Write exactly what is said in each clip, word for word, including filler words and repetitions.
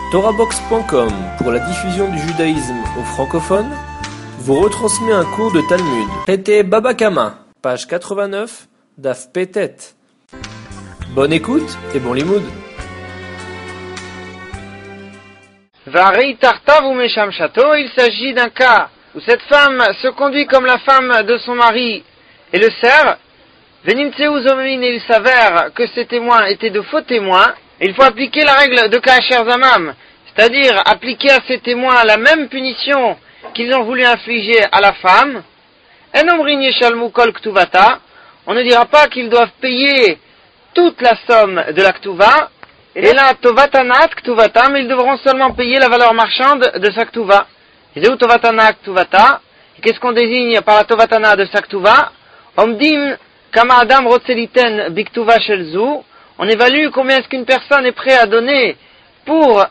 Torahbox point com, pour la diffusion du judaïsme aux francophones, vous retransmet un cours de Talmud. Pété Baba Kama, page quatre-vingt-neuf, Daf Pétet. Bonne écoute et bon limoud. Varei Tartav ou Mesham Chateau, il s'agit d'un cas où cette femme se conduit comme la femme de son mari et le sert. Venimtseu Zomin, et il s'avère que ces témoins étaient de faux témoins. Il faut appliquer la règle de Kacher Zamam, c'est-à-dire appliquer à ces témoins la même punition qu'ils ont voulu infliger à la femme. Enomrin Yeshalmu Kol Ktuvata, on ne dira pas qu'ils doivent payer toute la somme de la Ktuva, et là, Tovatanat Ktuvata, mais ils devront seulement payer la valeur marchande de sa Ktuva. Et où Tovatana Ktuvata, et qu'est-ce qu'on désigne par la Tovatana de sa Ktuva? Omdim Kama Adam Rotzeliten Biktuva Shelzu, on évalue combien est-ce qu'une personne est prête à donner pour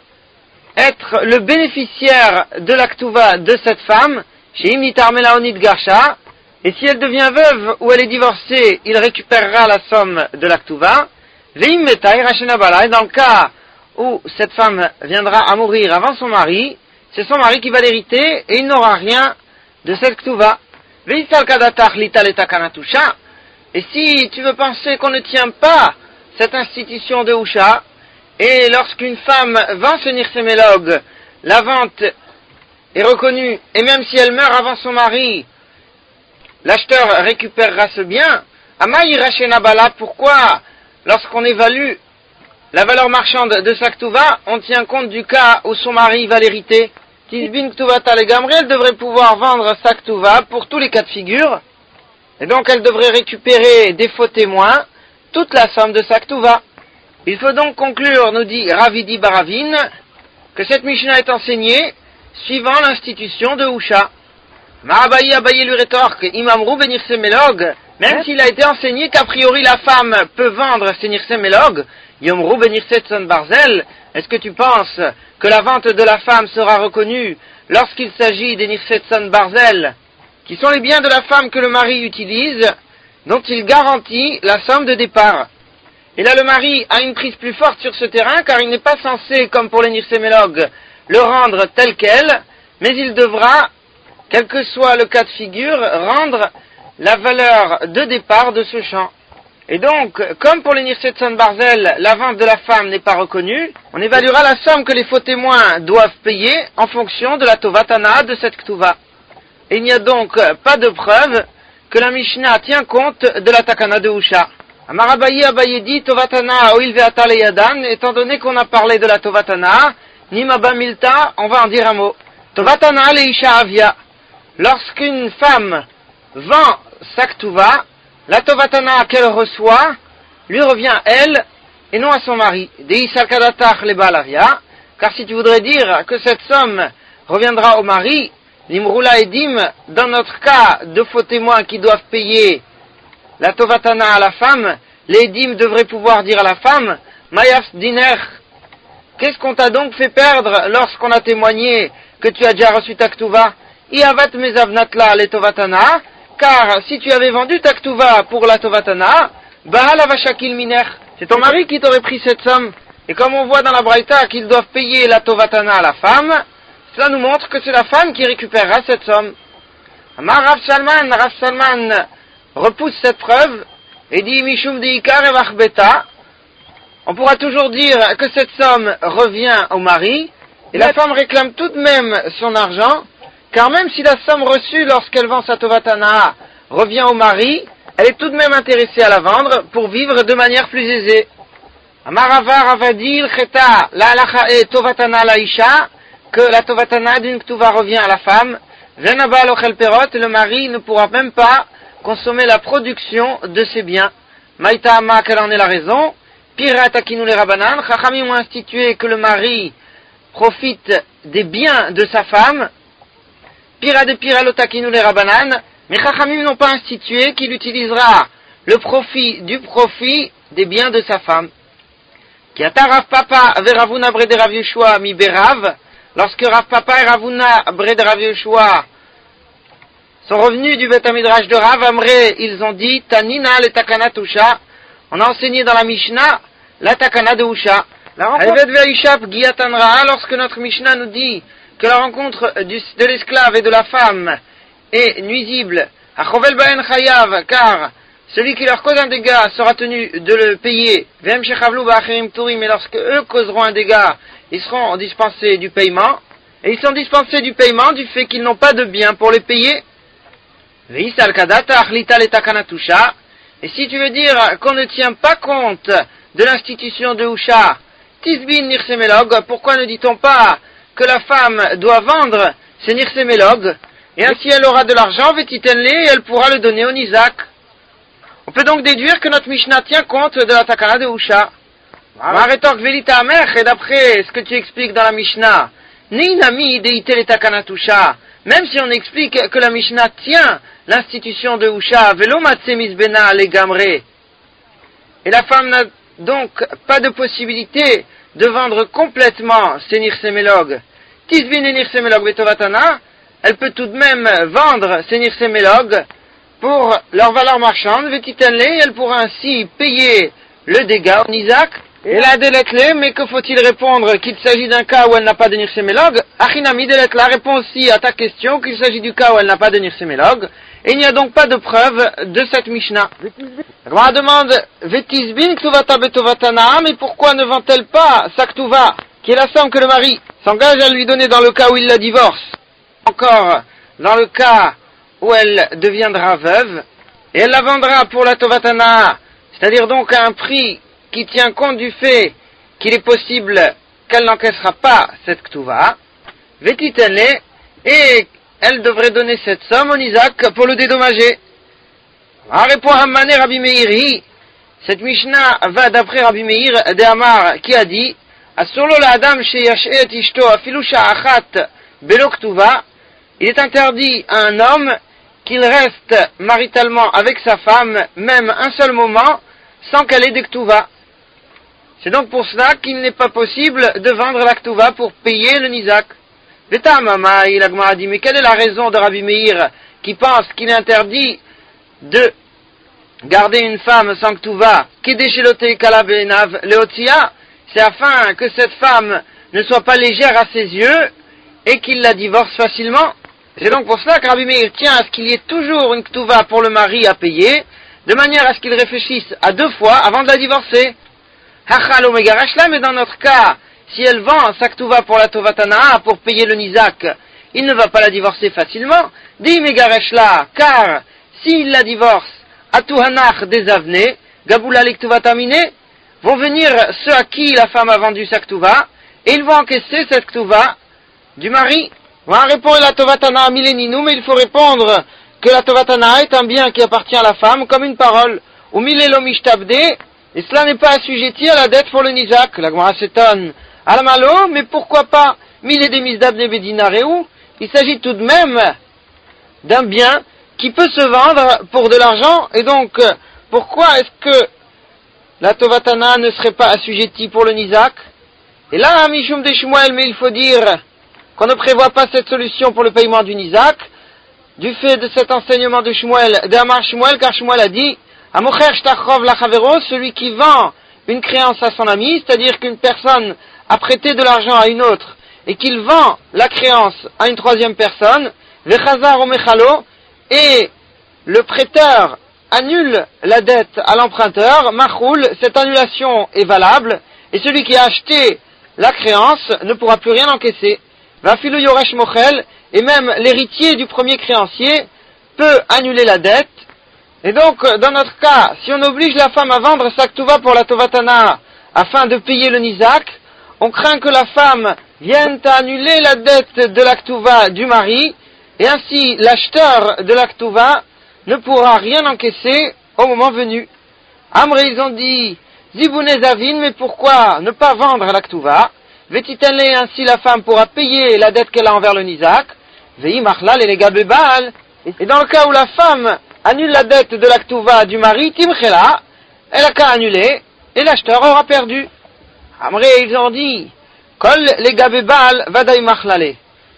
être le bénéficiaire de la Ktuva de cette femme, chez Imnitar Melaonit Garsha, et si elle devient veuve ou elle est divorcée, il récupérera la somme de la Ktuva. Veim Metai Rashenabala, et dans le cas où cette femme viendra à mourir avant son mari, c'est son mari qui va l'hériter et il n'aura rien de cette Ktuva. Veisal Kadatach Lital Etakanatusha, et si tu veux penser qu'on ne tient pas cette institution de Husha, et lorsqu'une femme vend ce nirsemélog, la vente est reconnue, et même si elle meurt avant son mari, l'acheteur récupérera ce bien. Amaï Rashenabala, pourquoi, lorsqu'on évalue la valeur marchande de sa Ktuva, on tient compte du cas où son mari va l'hériter? Tisbin Ktuvata le Gamri, elle devrait pouvoir vendre sa Ktuva pour tous les cas de figure, et donc elle devrait récupérer des faux témoins toute la somme de sa Ktuva. Il faut donc conclure, nous dit Ravidi Baravin, que cette Mishnah est enseignée suivant l'institution de Husha. Ma'abayi Abaye lui rétorque, Imamrou benir semelog, même s'il a été enseigné qu'a priori la femme peut vendre ses nirsemelog, Yomrou benir setson barzel, est-ce que tu penses que la vente de la femme sera reconnue lorsqu'il s'agit des nirsetson barzel, qui sont les biens de la femme que le mari utilise, dont il garantit la somme de départ? Et là, le mari a une prise plus forte sur ce terrain, car il n'est pas censé, comme pour les nirsémélogues, le rendre tel quel, mais il devra, quel que soit le cas de figure, rendre la valeur de départ de ce champ. Et donc, comme pour les nirsetson barzel, la vente de la femme n'est pas reconnue, on évaluera la somme que les faux témoins doivent payer en fonction de la tovatana de cette ktuva. Et il n'y a donc pas de preuve que la Mishnah tient compte de la takana de Husha. Amarabayi Abaye dit Tovatana oil ve'ata leyadan, étant donné qu'on a parlé de la Tovatana, Nimaba Milta, on va en dire un mot. Tovatana leisha avia. Lorsqu'une femme vend sa ktuva, la Tovatana qu'elle reçoit lui revient à elle et non à son mari. Deisal kadatach le balavia, car si tu voudrais dire que cette somme reviendra au mari, Limroula Edim, dans notre cas de faux témoins qui doivent payer la Tovatana à la femme, les Edim devraient pouvoir dire à la femme, Mayaf Diner, qu'est-ce qu'on t'a donc fait perdre lorsqu'on a témoigné que tu as déjà reçu ta Ktuva? Iavat Mezavnatla le Tovatana, car si tu avais vendu ta Ktuva pour la Tovatana, Baal Avashakil Miner, c'est ton mari qui t'aurait pris cette somme. Et comme on voit dans la Braïta qu'ils doivent payer la Tovatana à la femme, cela nous montre que c'est la femme qui récupérera cette somme. Amar Rav Salman, Rav Salman repousse cette preuve et dit Mishum deikar evach beta. On pourra toujours dire que cette somme revient au mari, et la femme réclame tout de même son argent, car même si la somme reçue lorsqu'elle vend sa tovatana revient au mari, elle est tout de même intéressée à la vendre pour vivre de manière plus aisée. Amar Rava Ravadil cheta la halacha et tovatana la isha, que la tovatana d'une ktuva revient à la femme, Venaba lochel perot, le mari ne pourra même pas consommer la production de ses biens. Maïta ama, quelle en est la raison? Pirata kinou les rabanan, chachamim ont institué que le mari profite des biens de sa femme. Pira de piralota kinou les rabanan, mais chachamim n'ont pas institué qu'il utilisera le profit du profit des biens de sa femme. Kiata Rav Papa veravuna brede Rav Yeshua mi berav, lorsque Rav Papa et Ravuna brede Rav Yeshua sont revenus du Beth Midrash de Rav Amré, ils ont dit Tanina le takana tusha. On a enseigné dans la Mishnah la takana de Husha. La rencontre, lorsque notre Mishnah nous dit que la rencontre du, de l'esclave et de la femme est nuisible, car celui qui leur cause un dégât sera tenu de le payer, mais lorsque eux causeront un dégât, ils seront dispensés du paiement, et ils sont dispensés du paiement du fait qu'ils n'ont pas de biens pour les payer. Et si tu veux dire qu'on ne tient pas compte de l'institution de Usha, Tisbin Nirsemelog, pourquoi ne dit-on pas que la femme doit vendre ses Nirsemelog, et ainsi elle aura de l'argent, Vetitenle, et elle pourra le donner au Nizak. On peut donc déduire que notre Mishnah tient compte de la Takana de Usha. Et d'après ce que tu expliques dans la Mishnah, Neinami deite le Takana Usha, même si on explique que la Mishnah tient l'institution de Usha, Velo Matsemis Bena le Gamre, et la femme n'a donc pas de possibilité de vendre complètement ses nirsemelog. Tisbin et nirsemelog betovatana, elle peut tout de même vendre ses nirsemelog pour leur valeur marchande, vetitenle, elle pourra ainsi payer le dégât au Nizak. Et là, déletle, mais que faut-il répondre qu'il s'agit d'un cas où elle n'a pas de nirsemelog? Achinami déletle répond aussi à ta question qu'il s'agit du cas où elle n'a pas de nirsemelog. Et il n'y a donc pas de preuve de cette Mishnah. La demande, Vetisbin ktuvata betovatana, mais pourquoi ne vend-elle pas sa ktuva, qui est la somme que le mari s'engage à lui donner dans le cas où il la divorce? Encore, dans le cas où elle deviendra veuve, et elle la vendra pour la tovatana, c'est-à-dire donc à un prix qui tient compte du fait qu'il est possible qu'elle n'encaissera pas cette ktuva, vetitenle, et elle devrait donner cette somme au Nizak pour le dédommager. Répond Hammane Rabbi Meiri, cette Mishnah va d'après Rabbi Meir de Amar qui a dit Asolo la Adam sheyashet ishto afilu sha'achat belo ktuva, il est interdit à un homme qu'il reste maritalement avec sa femme même un seul moment sans qu'elle ait des ktuva. C'est donc pour cela qu'il n'est pas possible de vendre la ktuva pour payer le Nizak. Vetamama, il a dit, mais quelle est la raison de Rabbi Meir qui pense qu'il est interdit de garder une femme sans ktuva, kedeshelote kalabenav leotia, c'est afin que cette femme ne soit pas légère à ses yeux et qu'il la divorce facilement. C'est donc pour cela que Rabbi Meir tient à ce qu'il y ait toujours une ktuva pour le mari à payer, de manière à ce qu'il réfléchisse à deux fois avant de la divorcer. Hachalo megarashla, mais dans notre cas, si elle vend sa ktuva pour la tovatana, pour payer le nizak, il ne va pas la divorcer facilement. Di megareshla, car s'il la divorce, atuhanach des avnés, gaboula lektuvatamine, vont venir ceux à qui la femme a vendu sa ktuva, et ils vont encaisser cette ktuva du mari. On va répondre la tovatana mileninu, mais il faut répondre que la tovatana est un bien qui appartient à la femme comme une parole. Ou milelo mishtabde, et cela n'est pas assujetti à la dette pour le nizak. La Gemara s'étonne. Alamalo, mais pourquoi pas mille des misdabne bedinareu? Il s'agit tout de même d'un bien qui peut se vendre pour de l'argent, et donc pourquoi est-ce que la tovatana ne serait pas assujettie pour le nizak? Et là, Mishum de Shmuel, mais il faut dire qu'on ne prévoit pas cette solution pour le paiement du nizak, du fait de cet enseignement de Shmuel, d'Amar Shmuel, car Shmuel a dit Amocher shtachov lachavero, celui qui vend une créance à son ami, c'est-à-dire qu'une personne a prêté de l'argent à une autre, et qu'il vend la créance à une troisième personne, vechazar omechalo, et le prêteur annule la dette à l'emprunteur, machoul, cette annulation est valable, et celui qui a acheté la créance ne pourra plus rien encaisser. Vafilu yoresh mochel, et même l'héritier du premier créancier peut annuler la dette. Et donc, dans notre cas, si on oblige la femme à vendre sa ktuva pour la tovatana afin de payer le nizak, on craint que la femme vienne à annuler la dette de la ktuva du mari, et ainsi l'acheteur de la ktuva ne pourra rien encaisser au moment venu. Amré, ils ont dit, Ziboune Zavin, mais pourquoi ne pas vendre la ktuva? Vetitenle, ainsi la femme pourra payer la dette qu'elle a envers le nizak. Vei machlal et les gabebal. Et dans le cas où la femme annule la dette de la ktuva du mari, timchela, elle a qu'à annuler, et l'acheteur aura perdu. Amré, ils ont dit, Kol les gabebal vadaï machlale.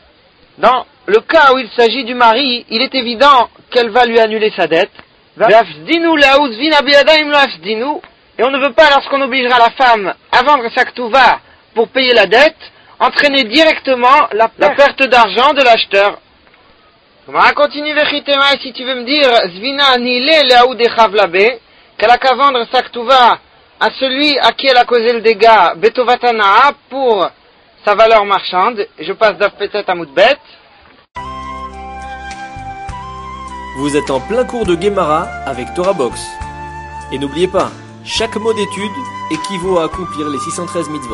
Dans le cas où il s'agit du mari, il est évident qu'elle va lui annuler sa dette. Et Et on ne veut pas, lorsqu'on obligera la femme à vendre sa ktuva pour payer la dette, entraîner directement la perte, la perte d'argent de l'acheteur. On va continuer Vechitema, si tu veux me dire, Zvina Nile Leaoud Echavlabe, qu'elle a qu'à vendre sa ktuva à celui à qui elle a causé le dégât, Betovatana, pour sa valeur marchande. Je passe d'Afpetet à Moudbet. Vous êtes en plein cours de Gemara avec Torah Box. Et n'oubliez pas, chaque mot d'étude équivaut à accomplir les six cent treize mitzvot.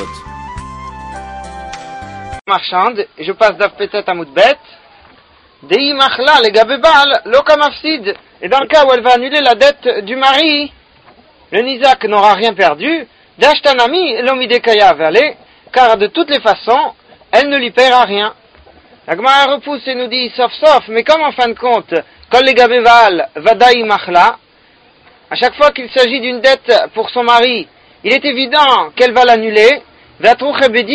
Marchande, je passe d'Afpetet à Moudbet. Dei machla le gabebal lokamafsid. Et dans le cas où elle va annuler la dette du mari, le Nizak n'aura rien perdu. D'Ashtanami l'omidekaya vale, car de toutes les façons, elle ne lui paiera rien. La Gemara repousse et nous dit sauf sauf, mais comme en fin de compte, quand les gabeval vadaï machla, à chaque fois qu'il s'agit d'une dette pour son mari, il est évident qu'elle va l'annuler. Et on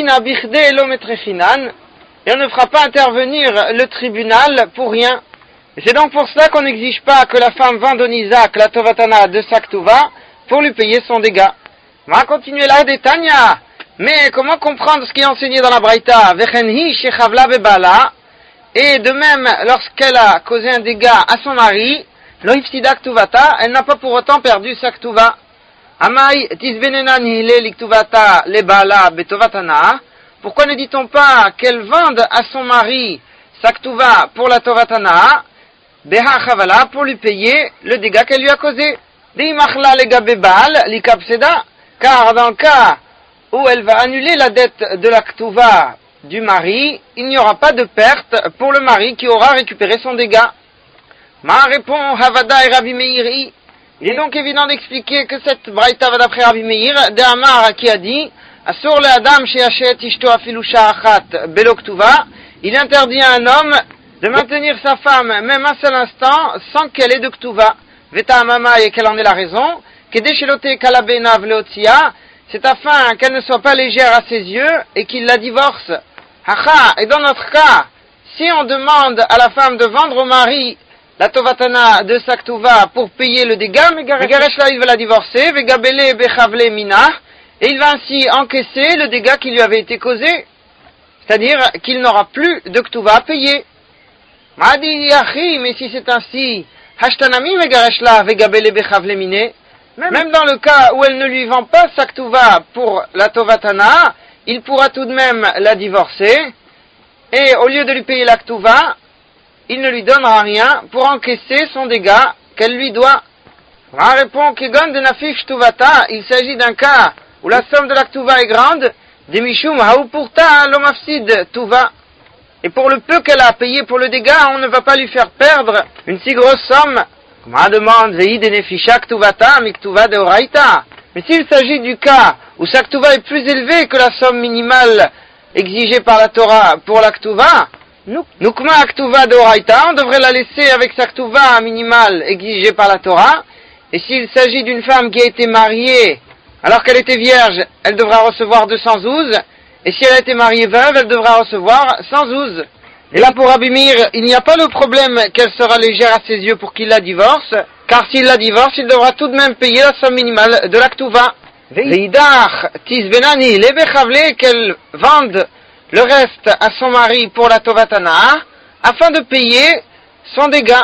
ne fera pas intervenir le tribunal pour rien. Et c'est donc pour cela qu'on n'exige pas que la femme vende au Nizak la Tovatana de sa ktuva pour lui payer son dégât. On va continuer là des Tanya. Mais comment comprendre ce qui est enseigné dans la Braïta? Vechenhi shechavla bebala. Et de même, lorsqu'elle a causé un dégât à son mari, lo ifsida ktuvata, elle n'a pas pour autant perdu sa ktuva. Amai tisbenena nihile liktuvata lebala betovatana. Pourquoi ne dit-on pas qu'elle vende à son mari sa ktuva pour la tovatana, beha chavala, pour lui payer le dégât qu'elle lui a causé? Deimachla legabebal likapseda, car dans le cas où elle va annuler la dette de la ktuva du mari, il n'y aura pas de perte pour le mari qui aura récupéré son dégât. Ma répond Havada et Rabbi Meiri. Il est donc évident d'expliquer que cette braïta va d'après Rabbi Meir, de Amar qui a dit Asur le Adam she'achet ishto afilu sha'achat belo ktuva. Il interdit à un homme de maintenir sa femme même un seul instant sans qu'elle ait de ktuva. Veta amama, et quelle en est la raison? Kedeshelote kalabenav leotia. C'est afin qu'elle ne soit pas légère à ses yeux et qu'il la divorce. Hacha, et dans notre cas, si on demande à la femme de vendre au mari la tovatana de sa ktuva pour payer le dégât, mais Garesh là il va la divorcer, vegabele bechavle mina, et il va ainsi encaisser le dégât qui lui avait été causé, c'est-à-dire qu'il n'aura plus de ktuva à payer. Madi yachi, mais si c'est ainsi, hashtanami megaresh là vegabele bechavle mine, même dans le cas où elle ne lui vend pas sa ktuva pour la tovatana, il pourra tout de même la divorcer, et au lieu de lui payer la ktuva, il ne lui donnera rien pour encaisser son dégât qu'elle lui doit. On répond Kegon de Nafif Ktuvata, il s'agit d'un cas où la somme de la ktuva est grande, Demishum Haupurta Lomafsid Tuva. Et pour le peu qu'elle a payé pour le dégât, on ne va pas lui faire perdre une si grosse somme. Ma demande Vei de Nefisha Ktuvata, Miktuva de Oraita. Mais s'il s'agit du cas où sa ktuva est plus élevée que la somme minimale exigée par la Torah pour la ktuva, Nukma Ktuva de Oraita, on devrait la laisser avec sa ktuva minimale exigée par la Torah. Et s'il s'agit d'une femme qui a été mariée alors qu'elle était vierge, elle devra recevoir deux cent douze. Et si elle a été mariée veuve, elle devra recevoir cent douze. Et là pour Rabbi Meir, il n'y a pas le problème qu'elle sera légère à ses yeux pour qu'il la divorce, car s'il la divorce, il devra tout de même payer la somme minimale de la ktuva. Veidach tisbenani lebechavle, qu'elle vende le reste à son mari pour la tovatana, afin de payer son dégât.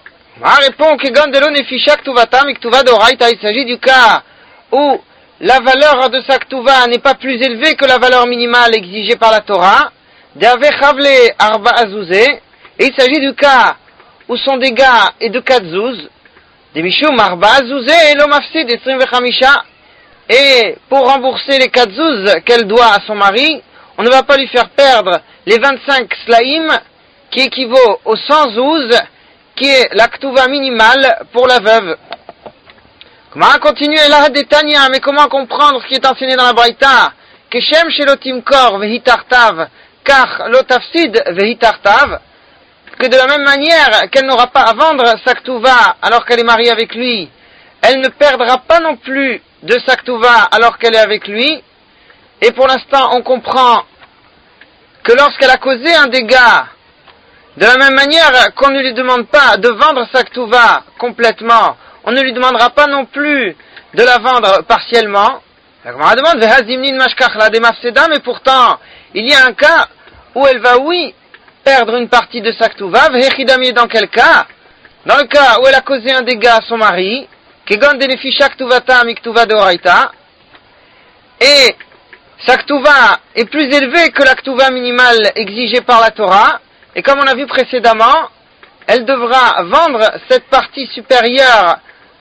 Ma répond Kegon de lo nefisha ktuvata miktuva d'oraita. Il s'agit du cas où la valeur de sa ktuva n'est pas plus élevée que la valeur minimale exigée par la Torah. D'ave chavle arba azouze. Et il s'agit du cas où son dégât est de quatre zouz. De mishum arba azouze et lo mafsid esrim vechamisha. Et pour rembourser les quatre zouz qu'elle doit à son mari, on ne va pas lui faire perdre les vingt-cinq slaim qui équivaut aux cent zouz qui est la ktuva minimale pour la veuve. Comment continuer là des Tanya, mais comment comprendre ce qui est enseigné dans la Braïta? Keshem shelotim kor vehitartav, car lotafsid vehitartav, que de la même manière qu'elle n'aura pas à vendre sa ktuva alors qu'elle est mariée avec lui, elle ne perdra pas non plus de sa ktuva alors qu'elle est avec lui. Et pour l'instant, on comprend que lorsqu'elle a causé un dégât, de la même manière qu'on ne lui demande pas de vendre sa ktuva complètement, on ne lui demandera pas non plus de la vendre partiellement. La Gemara demande, mais pourtant, il y a un cas où elle va, oui, perdre une partie de sa ktuva, dans quel cas? Dans le cas où elle a causé un dégât à son mari, et sa ktuva est plus élevée que la ktuva minimale exigée par la Torah, et comme on a vu précédemment, elle devra vendre cette partie supérieure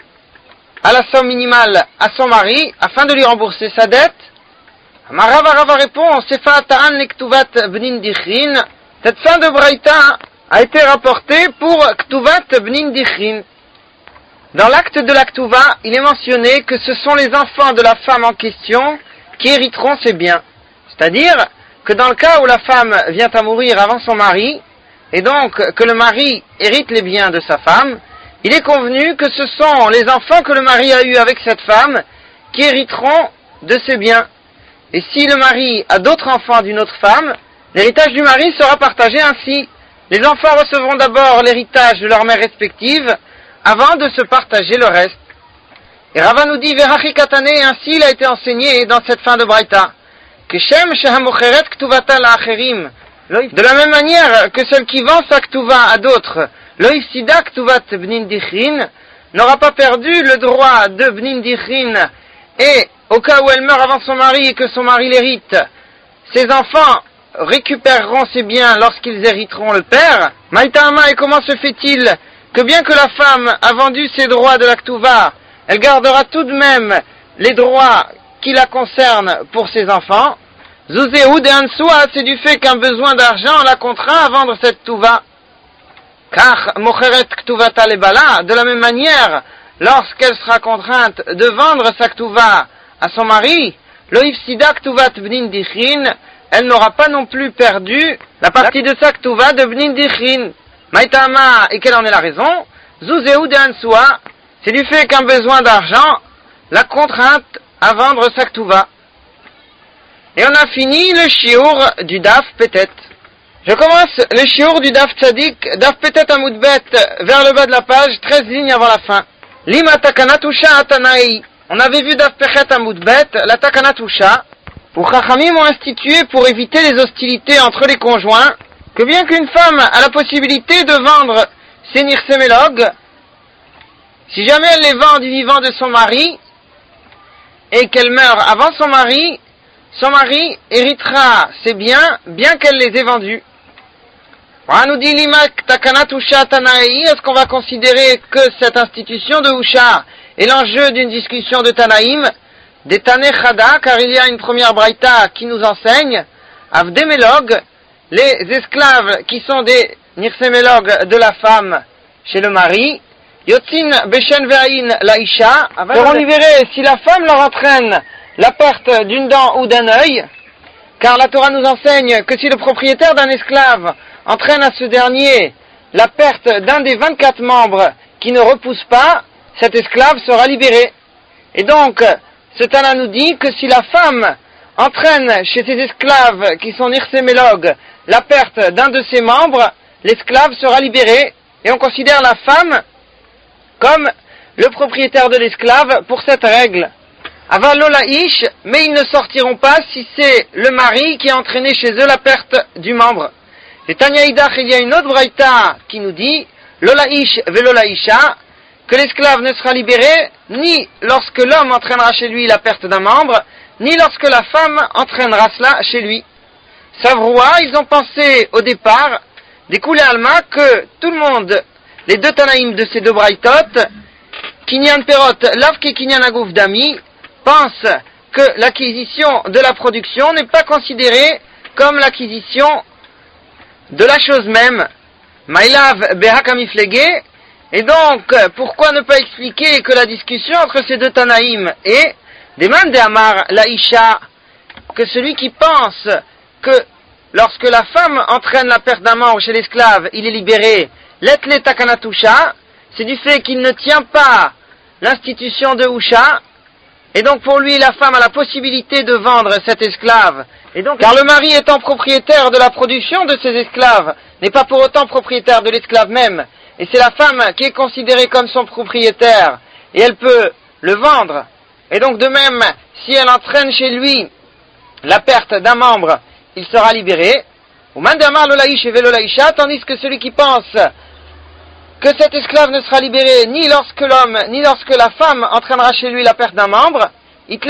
à la somme minimale à son mari, afin de lui rembourser sa dette. Marava Rava répond, Sefa Ta'an lektuvat bnin dichrin. Cette fin de Braïta a été rapportée pour Ktuvat bnin dichrin. Dans l'acte de la Ktuva, il est mentionné que ce sont les enfants de la femme en question qui hériteront ses biens. C'est-à-dire que dans le cas où la femme vient à mourir avant son mari, et donc que le mari hérite les biens de sa femme, il est convenu que ce sont les enfants que le mari a eus avec cette femme qui hériteront de ses biens. Et si le mari a d'autres enfants d'une autre femme, l'héritage du mari sera partagé ainsi. Les enfants recevront d'abord l'héritage de leur mère respective avant de se partager le reste. Et Rava nous dit, Verachi Katane, et ainsi il a été enseigné dans cette fin de Braïta, que Shem Shehamocheret Ktuvata La'acherim, de la même manière que celle qui vend sa Ktuva à d'autres, Loïf Sida Ktuvat Bnin Dichrin, n'aura pas perdu le droit de Bnin Dichrin, et au cas où elle meurt avant son mari et que son mari l'hérite, ses enfants récupéreront ses biens lorsqu'ils hériteront le père. Maïtama, et comment se fait-il que bien que la femme a vendu ses droits de la Ktuva, elle gardera tout de même les droits qui la concernent pour ses enfants? Zuzehud et Ansua, c'est du fait qu'un besoin d'argent la contraint à vendre cette Ktuva. Car Mocheret Ktuvata lebala, de la même manière, lorsqu'elle sera contrainte de vendre sa Ktuva à son mari, Loïf Sida Ktuvat Bnin Dichrin, elle n'aura pas non plus perdu la partie de sa Ktuva de Bnin Dichrin. Maïtama, et quelle en est la raison? Zuzehud et Ansua, c'est du fait qu'un besoin d'argent la contrainte à vendre sa Ktuva. Et on a fini le shiur du Daf Petet. Je commence le shiur du Daf Tzadik, Daf Petet Amoudbet, vers le bas de la page, treize lignes avant la fin. Lima Takanatusha Atanaï. On avait vu Daf Petet Amoudbet, la Takanatusha, où Chachamim ont institué pour éviter les hostilités entre les conjoints, que bien qu'une femme a la possibilité de vendre ses nirsemélogues, si jamais elle les vend du vivant de son mari, et qu'elle meurt avant son mari, son mari héritera ses biens, bien qu'elle les ait vendus. On nous dit Limak Takanat Usha Tanaï, est-ce qu'on va considérer que cette institution de Usha est l'enjeu d'une discussion de Tanaïm, des Taneh Chada, car il y a une première braïta qui nous enseigne, Avdemelog, les esclaves qui sont des nirsemélogues de la femme chez le mari, Yotzin Beshen Ve'ain Laisha, seront libérés si la femme leur entraîne la perte d'une dent ou d'un œil, car la Torah nous enseigne que si le propriétaire d'un esclave entraîne à ce dernier la perte d'un des vingt-quatre membres qui ne repousse pas, cet esclave sera libéré. Et donc, ce Tana nous dit que si la femme entraîne chez ses esclaves qui sont nirsemélogues la perte d'un de ses membres, l'esclave sera libéré, et on considère la femme comme le propriétaire de l'esclave pour cette règle. Avalolaïch, mais ils ne sortiront pas si c'est le mari qui a entraîné chez eux la perte du membre. Et Tanya Idach, il y a une autre braïta qui nous dit, Lolaïch velolaïcha, que l'esclave ne sera libéré ni lorsque l'homme entraînera chez lui la perte d'un membre, ni lorsque la femme entraînera cela chez lui. Savroua, ils ont pensé au départ, des Koulé Alma, que tout le monde, les deux Tanaïm de ces deux braïtot, Kinyan Perot, Lavke Kinyan Agouf Dami, pensent que l'acquisition de la production n'est pas considérée comme l'acquisition de la chose même. Maïlav Behakamiflege, et donc, pourquoi ne pas expliquer que la discussion entre ces deux Tanaïm est Deman de Amar Laïcha, que celui qui pense que lorsque la femme entraîne la perte d'un membre chez l'esclave, il est libéré, l'etle takanatusha, c'est du fait qu'il ne tient pas l'institution de Usha, et donc pour lui la femme a la possibilité de vendre cet esclave, et donc, car le mari étant propriétaire de la production de ces esclaves, n'est pas pour autant propriétaire de l'esclave même, et c'est la femme qui est considérée comme son propriétaire, et elle peut le vendre Et donc de même, si elle entraîne chez lui la perte d'un membre, il sera libéré. Tandis que celui qui pense que cet esclave ne sera libéré ni lorsque l'homme, ni lorsque la femme entraînera chez lui la perte d'un membre, il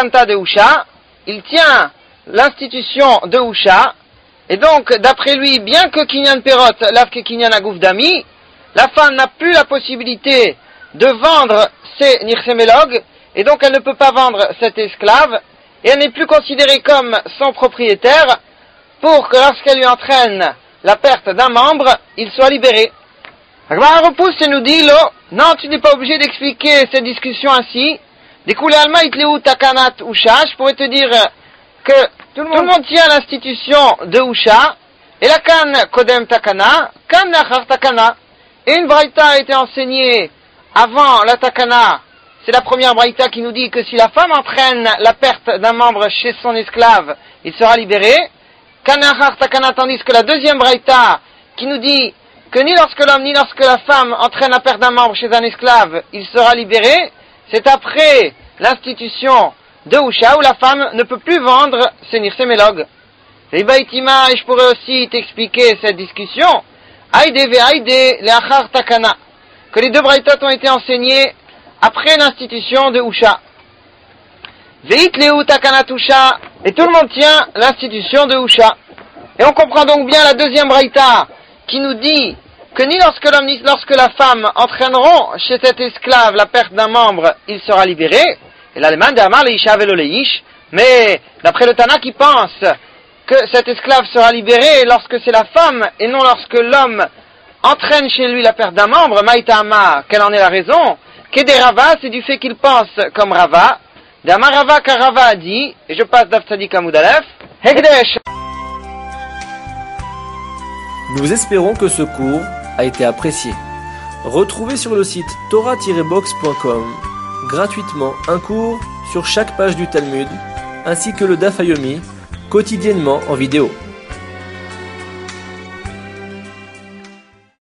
tient l'institution de Usha, et donc d'après lui, bien que Kinyan Perot, l'avke Kinyan Agouf Dami, la femme n'a plus la possibilité de vendre ses nirsemelog, et donc elle ne peut pas vendre cet esclave, et elle n'est plus considérée comme son propriétaire, pour que lorsqu'elle lui entraîne la perte d'un membre, il soit libéré. Agmara repousse et nous dit, Lo, non, tu n'es pas obligé d'expliquer cette discussion ainsi. Découlé alma itleu takanat Usha, je pourrais te dire que tout le monde, tout le monde tient l'institution de Usha, et la kan kodem takana, kan nachar takana. Et une braïta a été enseignée avant la takana. C'est la première braïta qui nous dit que si la femme entraîne la perte d'un membre chez son esclave, il sera libéré. Kan nachar takana, tandis que la deuxième braïta qui nous dit que ni lorsque l'homme ni lorsque la femme entraîne la perte d'un membre chez un esclave, il sera libéré, c'est après l'institution de Usha où la femme ne peut plus vendre ses nirsemelog. Et je pourrais aussi t'expliquer cette discussion. Aïde ve aïde leachar takana. Que les deux braïtot ont été enseignés après l'institution de Usha. Veit leu takanat Usha. Et tout le monde tient l'institution de Usha. Et on comprend donc bien la deuxième braïta qui nous dit que ni lorsque l'homme ni lorsque la femme entraîneront chez cet esclave la perte d'un membre, il sera libéré. Et l'allemand de Amar leisha velo leish, mais d'après le Tana qui pense que cet esclave sera libéré lorsque c'est la femme et non lorsque l'homme entraîne chez lui la perte d'un membre, Maïta Ama, quelle en est la raison? Kede Rava, c'est du fait qu'il pense comme Rava. D'Amar Rava, car Rava a dit, et je passe d'Afsadik Amoudalef, Hekdesh. Nous espérons que ce cours a été apprécié. Retrouvez sur le site torah tiret box point com gratuitement un cours sur chaque page du Talmud, ainsi que le Daf Yomi, quotidiennement en vidéo.